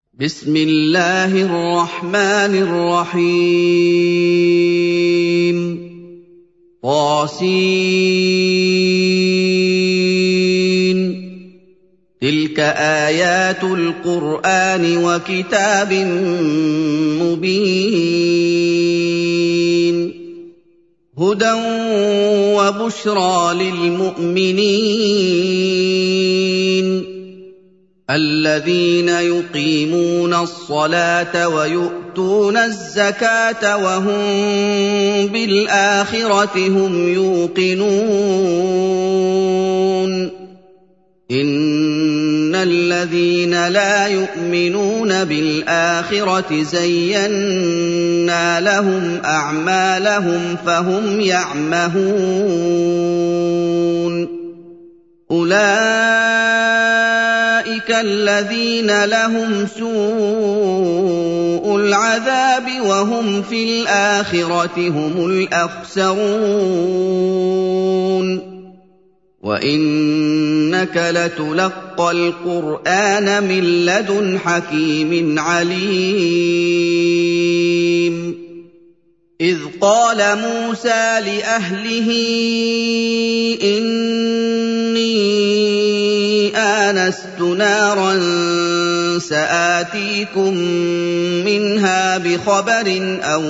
بسم الله الرحمن الرحيم طاسين تلك آيات القرآن وكتاب مبين هدى وبشرى للمؤمنين الذين يقيمون الصلاة ويؤتون الزكاة وهم بالآخرة هم يوقنون إن الذين لا يؤمنون بالآخرة زينا لهم أعمالهم فهم يعمهون أولئك الذين لهم سوء العذاب وهم في الآخرة هم الأخسرون وإنك لتلقى القرآن من لدن حكيم عليم إذ قال موسى لأهله إني آنست نارا سآتيكم منها بخبر أو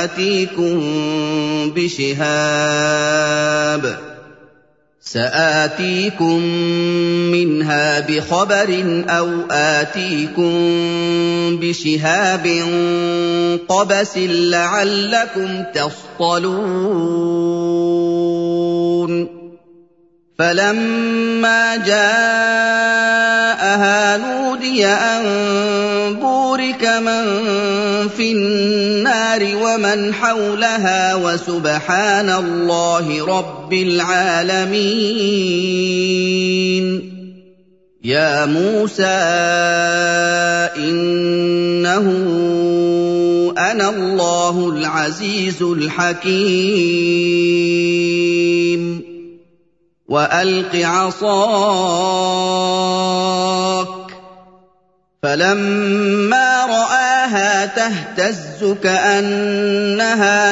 آتيكم بشهاب قبس لعلكم تصطلون فلما جاءها نودي أن بورك من في النار ومن حولها وسبحان الله رب العالمين يا موسى إنه أنا الله العزيز الحكيم وألق عصاك فلما رآها تهتز كأنها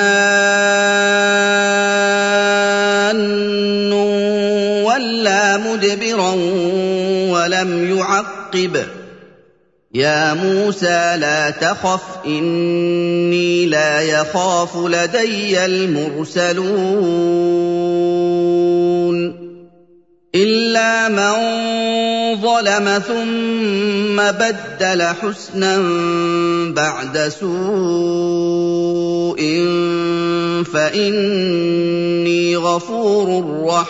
جان ولا مدبرا ولم يعقب يا موسى لا تخف إني لا يخاف لدي المرسلون إلا من ظلم ثم بدل حسنا بعد سوء فإني غفور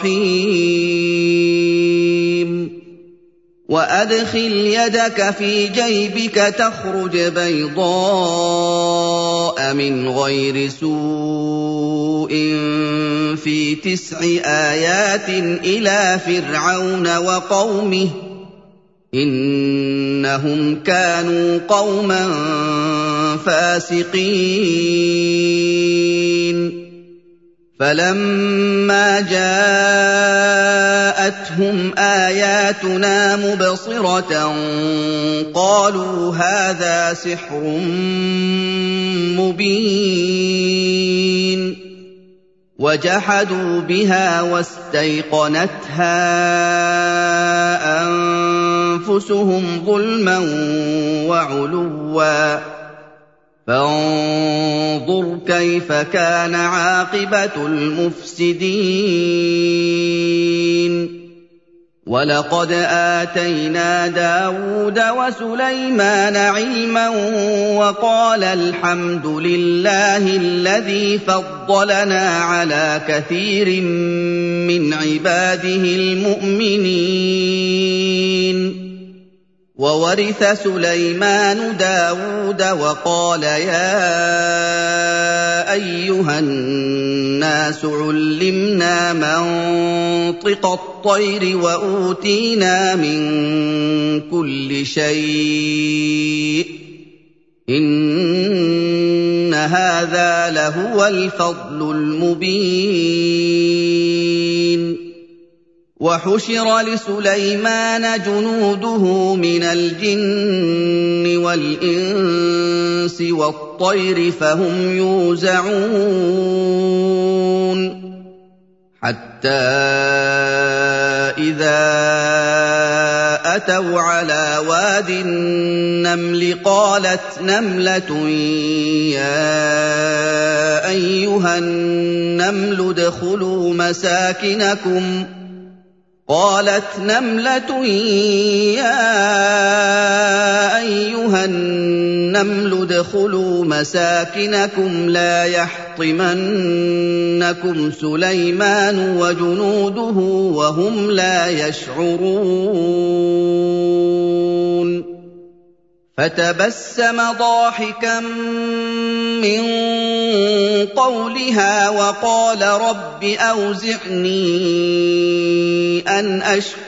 رحيم وأدخل يدك في جيبك تخرج بيضاء من غير سوء في 9 آيات إلى فرعون وقومه إنهم كانوا قوما فاسقين فلما جاءتهم آياتنا مبصرة قالوا هذا سحر مبين وجحدوا بها واستيقنتها أنفسهم ظلما وعلوا فانظر كيف كان عاقبة المفسدين ولقد آتينا داود وسليمان علما وقال الحمد لله الذي فضلنا على كثير من عباده المؤمنين وورث سليمان داود وقال يا أيها الناس علمنا منطق الطير وأوتينا من كل شيء إن هذا لهو الفضل المبين وحشر لسليمان جنوده من الجن والإنس والطير فهم يوزعون حتى إذا أتوا على واد النمل قالت نملة يا أيها النمل ادخلوا مساكنكم لا يحطمنكم سليمان وجنوده وهم لا يشعرون فتبسم ضاحكا من قولها وقال رب أوزعني أن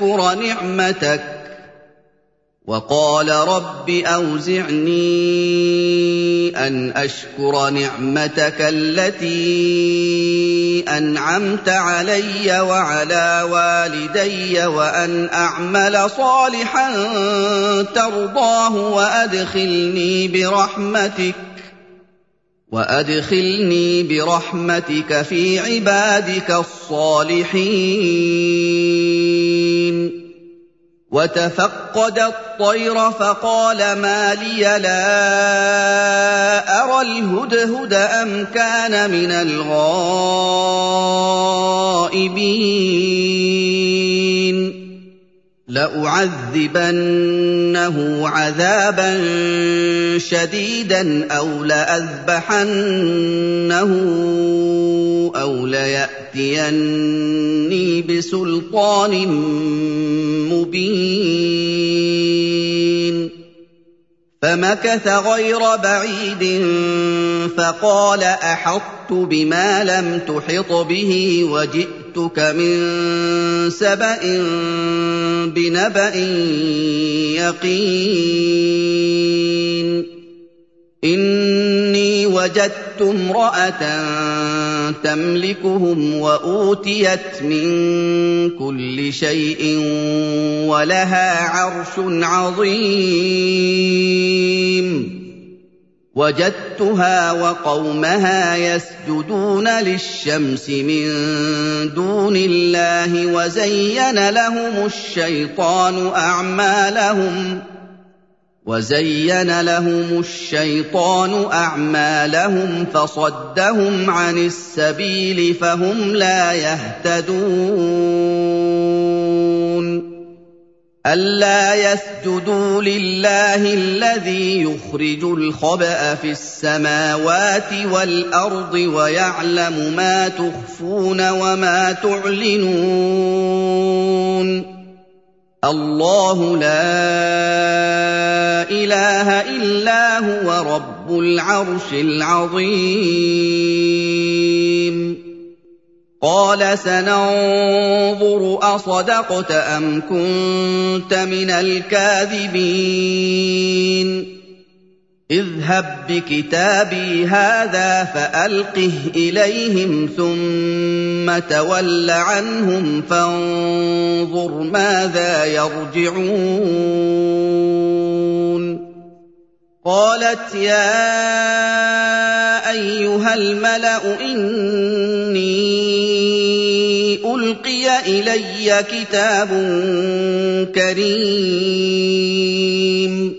أشكر نعمتك التي أنعمت علي وعلى والدي وأن أعمل صالحا ترضاه وأدخلني برحمتك في عبادك الصالحين وتفقد الطير فقال ما لي لا أرى الهدهد أم كان من الغائبين لأعذبنه عذابا شديدا أو لأذبحنه أو ليأتيني بسلطان مبين فمكث غير بعيد فقال أحطت بما لم تحط به وجئتك من سبأ بنبأ يقين إني وجدت امرأة تملكهم وأوتيت من كل شيء ولها عرش عظيم وجدتها وقومها يسجدون للشمس من دون الله وزين لهم الشيطان أعمالهم فصدهم عن السبيل فهم لا يهتدون ألا يسجدوا لله الذي يخرج الخبأ في السماوات والأرض ويعلم ما تخفون وما تعلنون الله لا إله إلا هو رب العرش العظيم قال سننظر أصدقت أم كنت من الكاذبين اذهب بكتابي هذا فألقه إليهم ثم تول عنهم فانظر ماذا يرجعون قالت يا أيها الملأ إني ألقي إلي كتاب كريم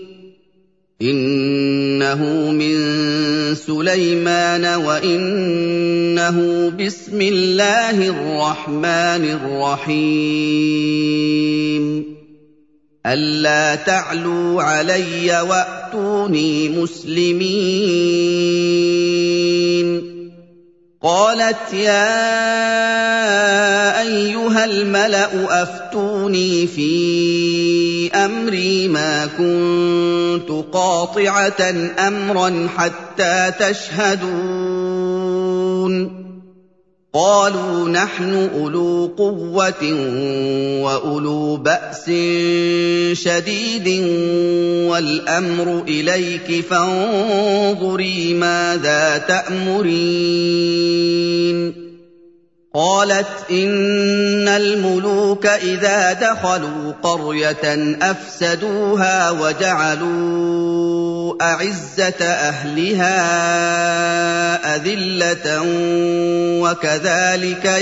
إنه من سليمان وإنه بسم الله الرحمن الرحيم ألا تعلوا علي وأتوني مسلمين قالت يا أيها الملأ أفتوني في أمري ما كنت قاطعة أمرا حتى تشهدون قالوا نحن أولو قوة وأولو بأس شديد والأمر إليك فانظري ماذا تأمرين قالت إن الملوك إذا دخلوا قرية أفسدوها وجعلوا أعزة أهلها أذلة وكذلك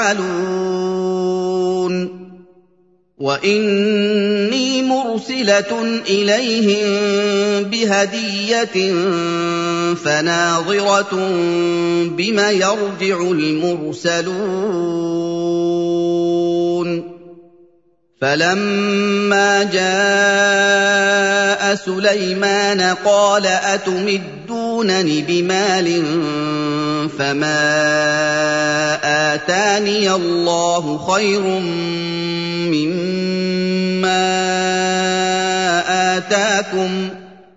يفعلون وإني مرسلة إليهم بهدية فناظرة بم يرجع المرسلون فلما جاء سليمان قال أتمدونني بمال فما آتاني الله خير مما آتاكم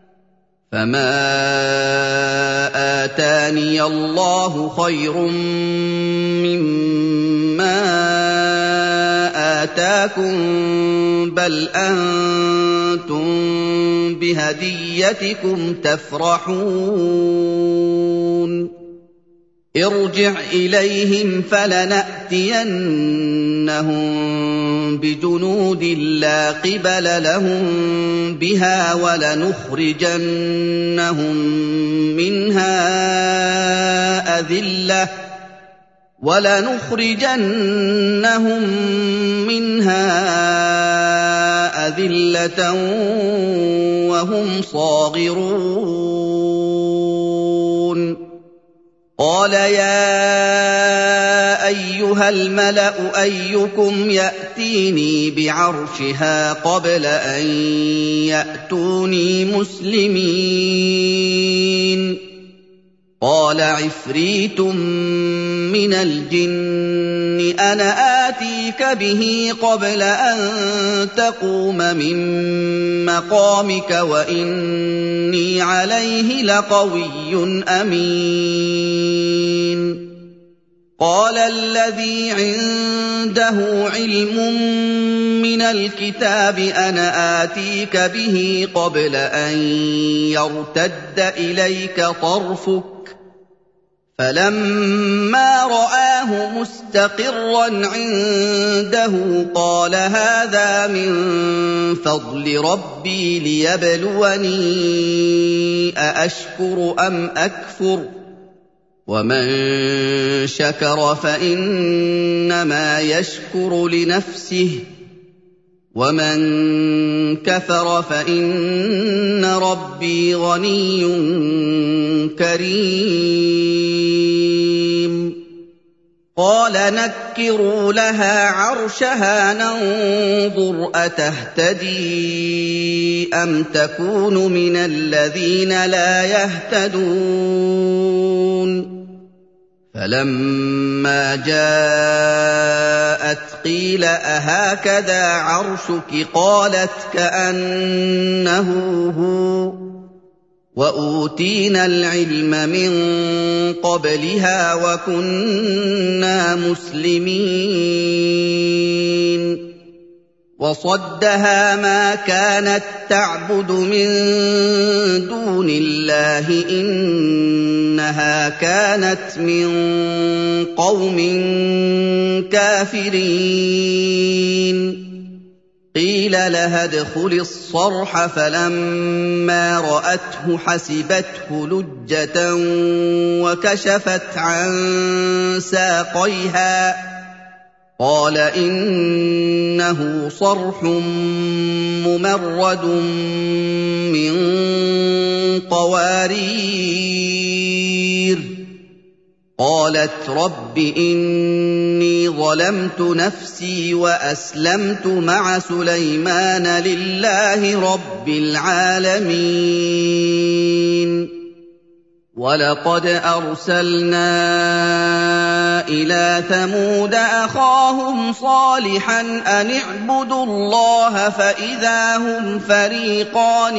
بل أنتم بهديتكم تفرحون ارجع إليهم فلنأتينهم بجنود لا قبل لهم بها ولنخرجنهم منها أذلة وهم صاغرون قال يا أيها الملأ أيكم يأتيني بعرشها قبل أن يأتوني مسلمين قال عفريت من الجن أنا آتيك به قبل أن تقوم من مقامك وإني عليه لقوي أمين قال الذي عنده علم من الكتاب أنا آتيك به قبل أن يرتد إليك طرفك فلما رآه مستقرا عنده قال هذا من فضل ربي ليبلوني أأشكر أم أكفر ومن شكر فإنما يشكر لنفسه ومن كفر فإن ربي غني كريم قال نكروا لها عرشها ننظر أتهتدي أم تكون من الذين لا يهتدون فلما جاءت قيل أهكذا عرشك قالت كأنه هو وأوتينا العلم من قبلها وكنا مسلمين وصدها ما كانت تعبد من دون الله إنها كانت من قوم كافرين قيل لها ادخل الصرح فلما رأته حسبته لجة وكشفت عن ساقيها قال إنه صرح ممرد من قوارير قالت رب إني ظلمت نفسي وأسلمت مع سليمان لله رب العالمين ولقد أرسلنا إلى ثمود أخاهم صالحا أن اعبدوا الله فإذا هم فريقان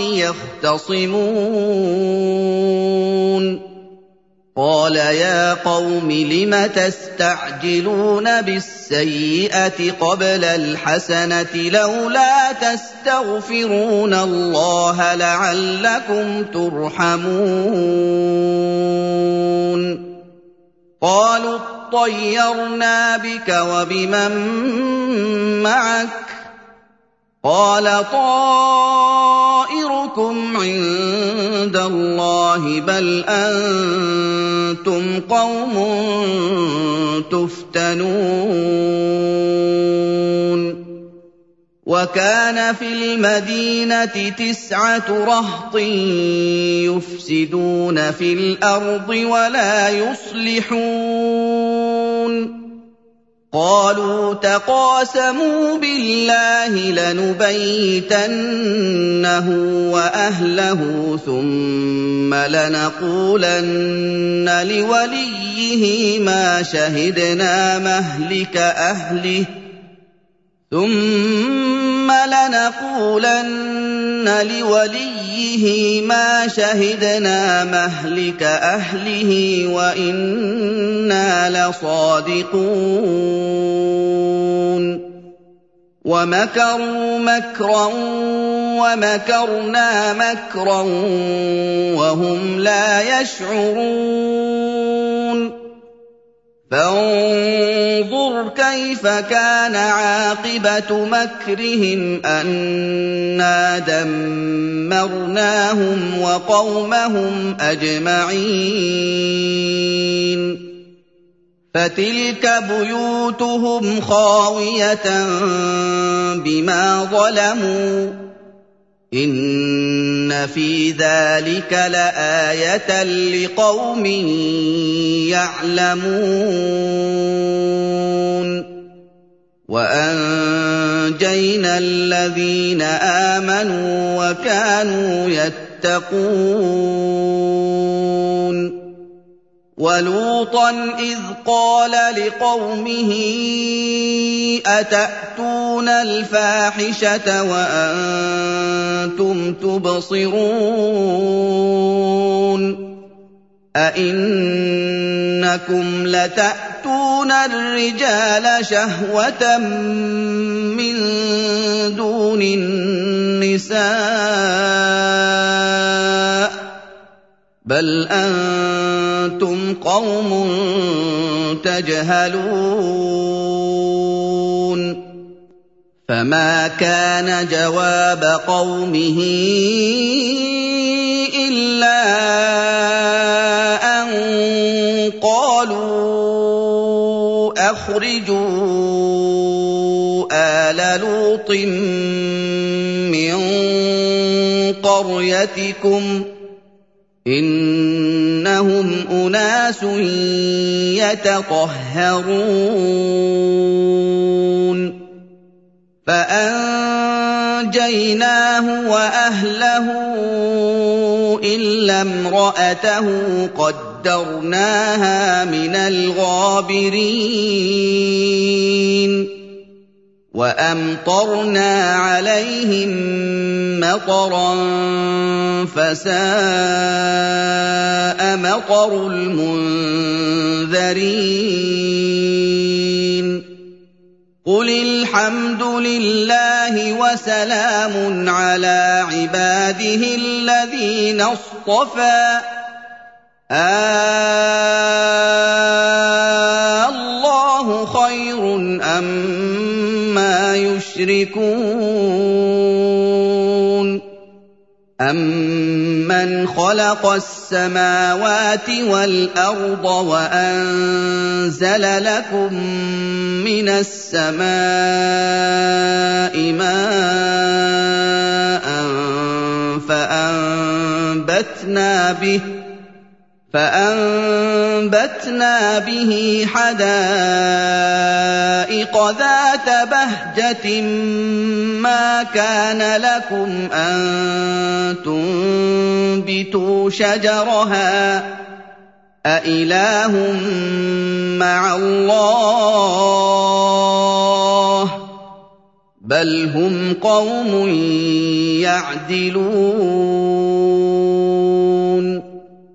يختصمون قال يا قوم لم تستعجلون بالسيئة قبل الحسنة لولا تستغفرون الله لعلكم ترحمون قالوا اطَّيَّرْنَا بِكَ وَبِمَن مَّعَكَ ۚ قَالَ طَائِرُكُمْ عِندَ اللَّهِ ۖ بَلْ أَنتُمْ قَوْمٌ تُفْتَنُونَ وَكَانَ فِي الْمَدِينَةِ 9 رَهْطٍ يُفْسِدُونَ فِي الْأَرْضِ وَلَا يُصْلِحُونَ قَالُوا تَقَاسَمُوا بِاللَّهِ لَنُبَيِّتَنَّهُ وَأَهْلَهُ ثُمَّ لَنَقُولَنَّ لِوَلِيِّهِ مَا شَهِدْنَا مَهْلِكَ أَهْلِهِ وَإِنَّا لَصَادِقُونَ وَمَكَرُوا مَكْرًا وَمَكَرْنَا مَكْرًا وَهُمْ لَا يَشْعُرُونَ فَانظُرْ كَيْفَ كَانَ عَاقِبَةُ مَكْرِهِمْ أَنَّا دَمَّرْنَاهُمْ وَقَوْمَهُمْ أَجْمَعِينَ فَتِلْكَ بُيُوتُهُمْ خَاوِيَةً بِمَا ظَلَمُوا ۗ إِنَّ فِي ذَٰلِكَ لَآيَةً لِّقَوْمٍ يَعْلَمُونَ وَأَنجَيْنَا الَّذِينَ آمَنُوا وَكَانُوا يَتَّقُونَ وَلُوطًا إِذْ قَالَ لِقَوْمِهِ أَتَأْتُونَ الْفَاحِشَةَ وَأَنتُمْ تُبْصِرُونَ أَئِنَّكُمْ لَتَأْتُونَ الرِّجَالَ شَهْوَةً مِّن دُونِ النِّسَاءِ ۚ بَلْ أَنتُمْ قَوْمٌ تَجْهَلُونَ فَمَا كَانَ جَوَابَ قَوْمِهِ إِلَّا أَن قَالُوا أَخْرِجُوا آلَ لُوطٍ مِّن قَرْيَتِكُمْ ۖ إِنَّهُمْ أُنَاسٌ يَتَطَهَّرُونَ فَأَنجَيْنَاهُ وَأَهْلَهُ إِلَّا امْرَأَتَهُ قَدَّرْنَاهَا مِنَ الْغَابِرِينَ وَأَمْطَرْنَا عَلَيْهِم مَّطَرًا فَسَاءَ مَطَرُ الْمُنذَرِينَ قُلِ الْحَمْدُ لِلَّهِ وَسَلَامٌ عَلَىٰ عِبَادِهِ الَّذِينَ اصْطَفَىٰ اللَّهُ خَيْرٌ أَمَّا يُشْرِكُونَ أَمَّنْ خَلَقَ السَّمَاوَاتِ وَالْأَرْضَ وَأَنزَلَ لَكُم مِّنَ السَّمَاءِ مَاءً فَأَنبَتْنَا بِهِ حَدَائِقَ ذَاتَ بَهْجَةٍ مَّا كَانَ لَكُمْ أَن تُنبِتُوا شَجَرَهَا ۗ أَإِلَٰهٌ مَّعَ اللَّهِ ۚ بَلْ هُمْ قَوْمٌ يَعْدِلُونَ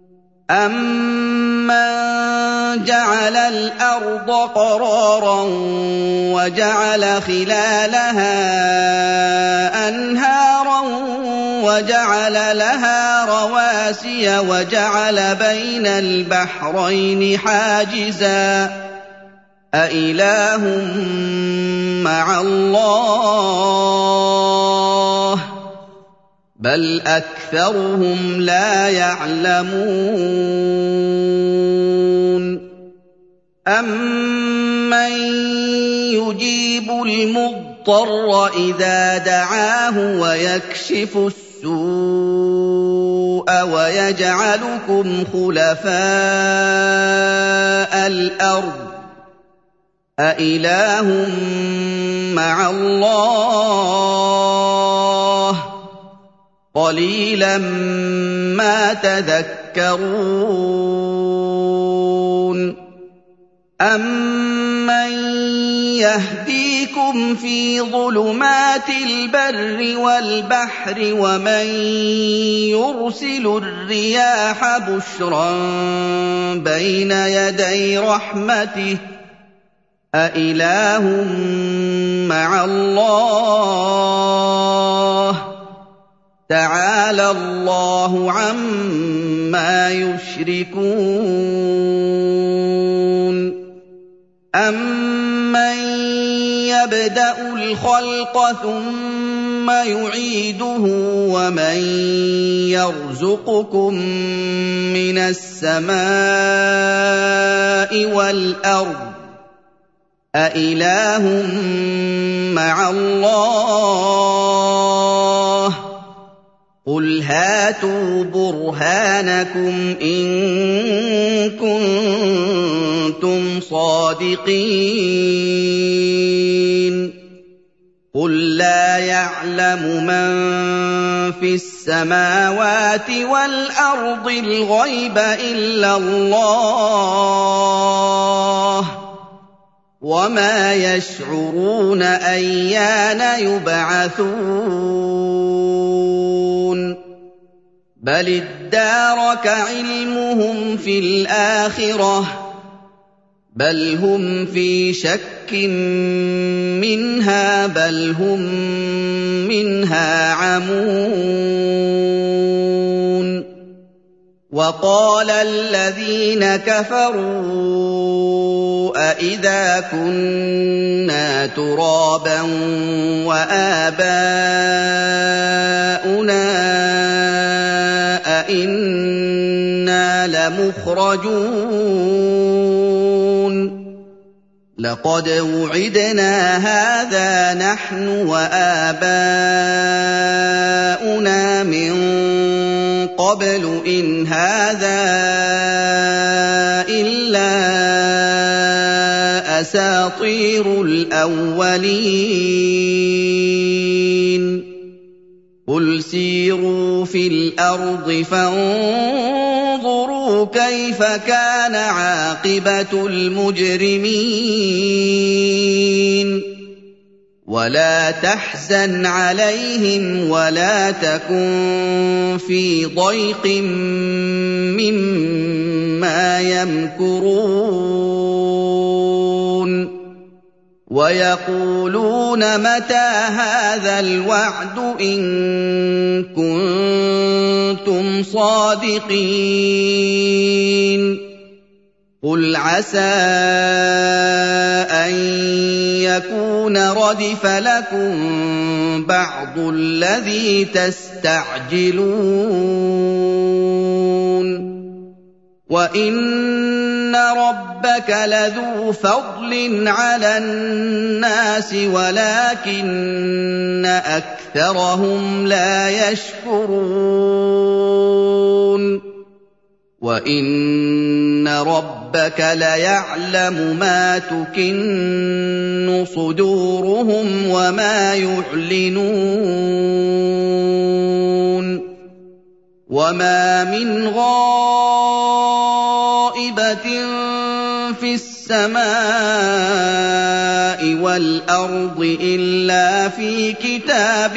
أَمَّن جَعَلَ الْأَرْضَ قَرَارًا وَجَعَلَ خِلَالَهَا أَنْهَارًا وَجَعَلَ وَجَعَلَ لَهَا رَوَاسِيَ وَجَعَلَ بَيْنَ الْبَحْرَيْنِ حَاجِزًا أَإِلَٰهٌ مَّعَ اللَّهِ ۚ بَلْ أَكْثَرُهُمْ لَا يَعْلَمُونَ أَمَّن يُجِيبُ الْمُضْطَرَّ إِذَا دَعَاهُ وَيَكْشِفُ السُّوءَ وَيَجْعَلُكُمْ خُلَفَاءَ الْأَرْضِ أَإِلَٰهٌ مَّعَ اللَّهِ ۚ قَلِيلًا مَّا تَذَكَّرُونَ أَمَّن يَهْدِيكُمْ فِي ظُلُمَاتِ الْبَرِّ وَالْبَحْرِ وَمَن يُرْسِلُ الرِّيَاحَ بُشْرًا بَيْنَ يَدَيْ رَحْمَتِهِ أَإِلَٰهٌ مَّعَ اللَّهِ ۚ تَعَالَى اللَّهُ عَمَّا يُشْرِكُونَ أَمَّن يَبْدَأُ الْخَلْقَ ثُمَّ يُعِيدُهُ وَمَن يَرْزُقُكُم مِّنَ السَّمَاءِ وَالْأَرْضِ أَإِلَٰهٌ مَّعَ اللَّهِ ۚ قُلْ هَاتُوا بُرْهَانَكُمْ إِن كُنتُمْ صَادِقِينَ قُل لَّا يَعْلَمُ مَن فِي السَّمَاوَاتِ وَالْأَرْضِ الْغَيْبَ إِلَّا اللَّهُ ۚ وَمَا يَشْعُرُونَ أَيَّانَ يُبْعَثُونَ بَلِ ادَّارَكَ عِلْمُهُمْ فِي الْآخِرَةِ بَلْ هُمْ فِي شَكٍّ مِّنْهَا بَلْ هُم مِّنْهَا عَمُونَ وَقَالَ الَّذِينَ كَفَرُوا أَإِذَا كُنَّا تُرَابًا وَآبَاؤُنَا أَإِنَّا لَمُخْرَجُونَ لَقَدْ وُعِدْنَا هَٰذَا نَحْنُ وَآبَاؤُنَا مِن قَبْلُ إِنْ هَٰذَا إِلَّا أَسَاطِيرُ الْأَوَّلِينَ قُلْ سِيرُوا فِي الْأَرْضِ فَانظُرُوا كَيْفَ كَانَ عَاقِبَةُ الْمُجْرِمِينَ وَلَا تَحْزَنْ عَلَيْهِمْ وَلَا تَكُن فِي ضَيْقٍ مِّمَّا يَمْكُرُونَ وَيَقُولُونَ مَتَىٰ هَٰذَا الْوَعْدُ إِن كُنتُمْ صَادِقِينَ قُلْ عَسَىٰ أَن يَكُونَ رَدِفَ لَكُم بَعْضُ الَّذِي تَسْتَعْجِلُونَ وَإِنَّ رَبَّكَ لَذُو فَضْلٍ عَلَى النَّاسِ وَلَٰكِنَّ أَكْثَرَهُمْ لَا يَشْكُرُونَ وَإِنَّ رَبَّكَ لَيَعْلَمُ مَا تُكِنُّ صُدُورُهُمْ وَمَا يُعْلِنُونَ وَمَا مِنْ غَائِبَةٍ فِي السَّمَاءِ وَالْأَرْضِ إِلَّا فِي كِتَابٍ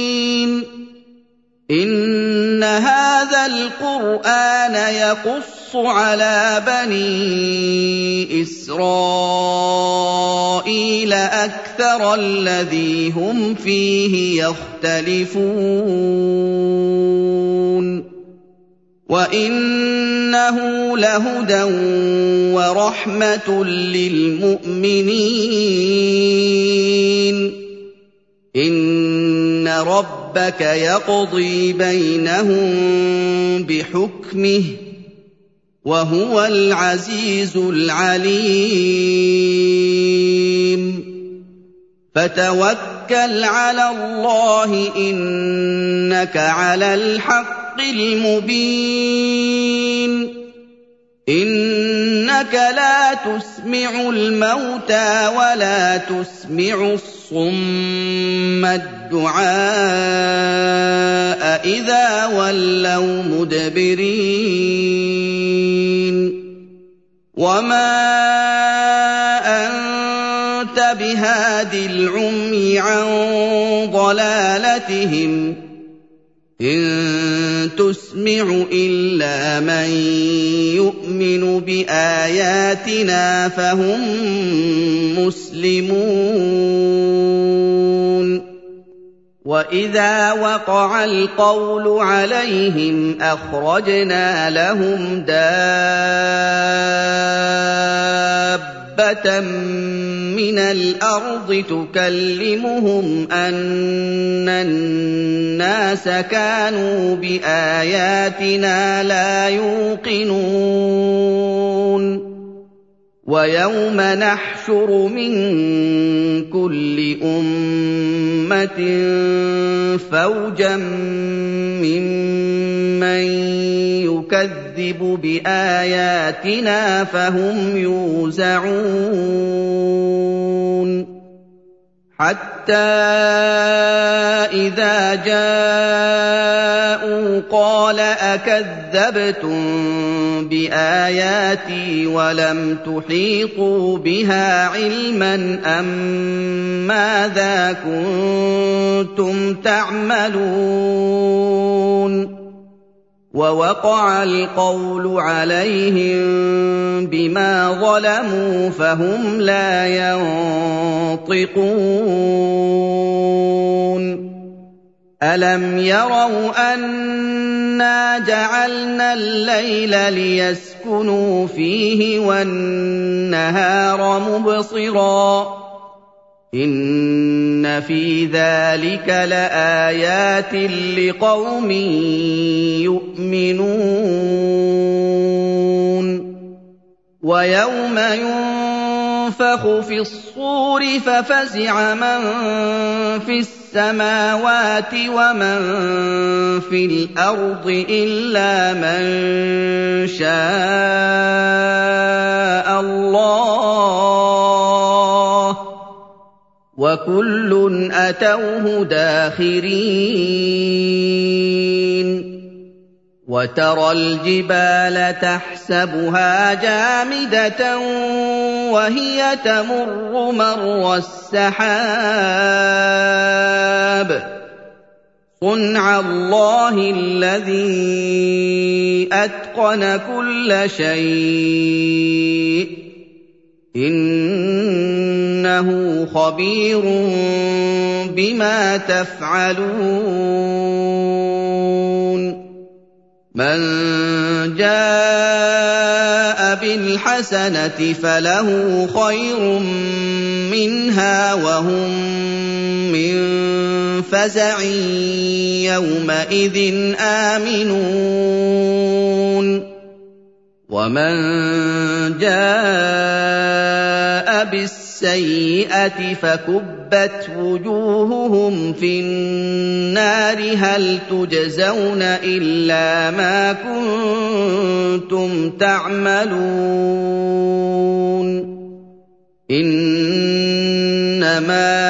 مُّبِينٍ إِنَّ هَٰذَا الْقُرْآنَ يَقُصُّ على بني إسرائيل أكثر الذي هم فيه يختلفون وإنه لهدى ورحمة للمؤمنين إن ربك يقضي بينهم بحكمه وهو العزيز العليم فتوكل على الله إنك على الحق المبين إنك لا تسمع الموتى ولا تسمع الصم الدعاء إذا ولوا مدبرين وما أنت بهاد العمي عن ضلالتهم إن تسمع إلا من يؤمن بآياتنا فهم مسلمون وإذا وقع القول عليهم أخرجنا لهم دابة من الأرض تكلمهم أن الناس كانوا بآياتنا لا يوقنون ويوم نحشر من كل أمة فوجا ممن يكذب بآياتنا فهم يوزعون حتى إذا جاءوا قال أكذبتم بآياتي ولم تحيطوا بها علما أم ماذا كنتم تعملون ووقع القول عليهم بما ظلموا فهم لا ينطقون ألم يروا أنا جعلنا الليل ليسكنوا فيه والنهار مبصرا إن في ذلك لآيات لقوم يؤمنون ويوم ينفخ في الصور ففزع من في السماوات ومن في الأرض إلا من شاء الله وكل أتوه داخرين وترى الجبال تحسبها جامدة وهي تمر مر السحاب صنع الله الذي أتقن كل شيء إنه خبير بما تفعلون من جاء بالحسنة فله خير منها وهم من فزع يومئذ آمنون ومن جاء بالسيئة فكبت وجوههم في النار هل تجزون إلا ما كنتم تعملون إنما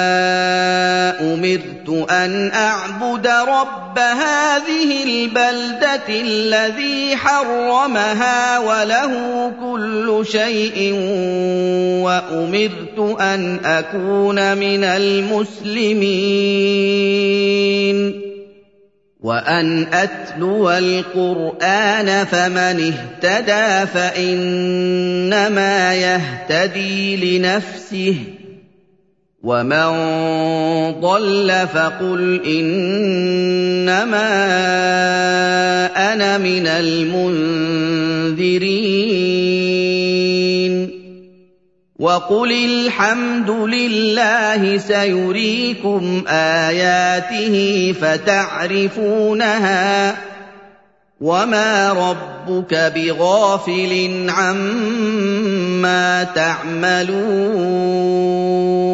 أمرت أن أعبد رب هذه البلدة الذي حرمها وله كل شيء وأمرت أن أكون من المسلمين وَأَنْ أَتْلُوَ الْقُرْآنَ فَمَنِ اهْتَدَىٰ فَإِنَّمَا يَهْتَدِي لِنَفْسِهِ ۖ وَمَن ضَلَّ فَقُلْ إِنَّمَا أَنَا مِنَ الْمُنذِرِينَ وَقُلِ الْحَمْدُ لِلَّهِ سَيُرِيكُمْ آيَاتِهِ فَتَعْرِفُونَهَا ۚ وَمَا رَبُّكَ بِغَافِلٍ عَمَّا تَعْمَلُونَ